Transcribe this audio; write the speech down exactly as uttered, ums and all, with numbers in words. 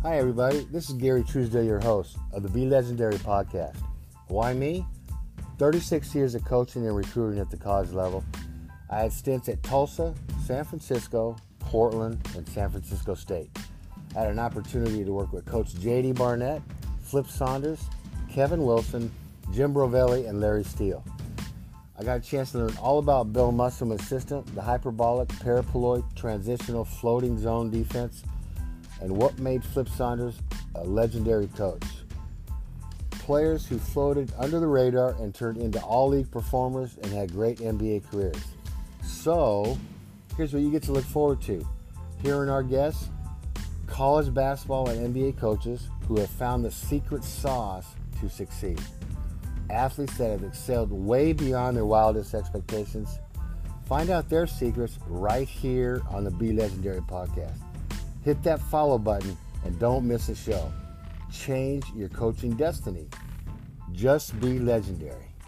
Hi everybody, this is Gary Truesdale, your host of the Be Legendary podcast. Why me? thirty-six years of coaching and recruiting at the college level. I had stints at Tulsa, San Francisco, Portland, and San Francisco State. I had an opportunity to work with Coach J D Barnett, Flip Saunders, Kevin Wilson, Jim Brovelli, and Larry Steele. I got a chance to learn all about Bill Musselman's system, the hyperbolic, parapoloid, transitional, floating zone defense, and what made Flip Saunders a legendary coach. Players who floated under the radar and turned into all-league performers and had great N B A careers. So, here's what you get to look forward to. Hearing our guests, college basketball and N B A coaches who have found the secret sauce to succeed. Athletes that have excelled way beyond their wildest expectations. Find out their secrets right here on the Be Legendary podcast. Hit that follow button and don't miss a show. Change your coaching destiny. Just be legendary.